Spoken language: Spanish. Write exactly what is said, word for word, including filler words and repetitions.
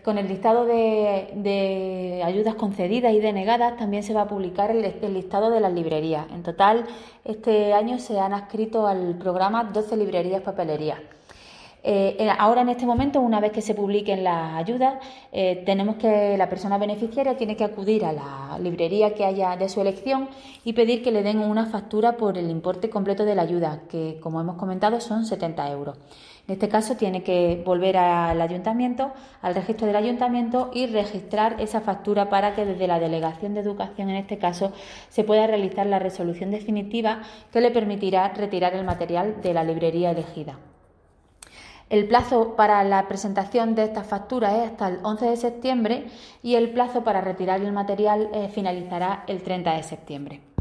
Con el listado de, de ayudas concedidas y denegadas también se va a publicar el, el listado de las librerías. En total, este año se han adscrito al programa doce librerías papelerías. Eh, ahora en este momento, una vez que se publiquen las ayudas, eh, tenemos que la persona beneficiaria tiene que acudir a la librería que haya de su elección y pedir que le den una factura por el importe completo de la ayuda, que como hemos comentado son setenta euros. En este caso tiene que volver al ayuntamiento, al registro del ayuntamiento y registrar esa factura para que desde la Delegación de Educación, en este caso, se pueda realizar la resolución definitiva que le permitirá retirar el material de la librería elegida. El plazo para la presentación de estas facturas es hasta el once de septiembre y el plazo para retirar el material eh, finalizará el treinta de septiembre.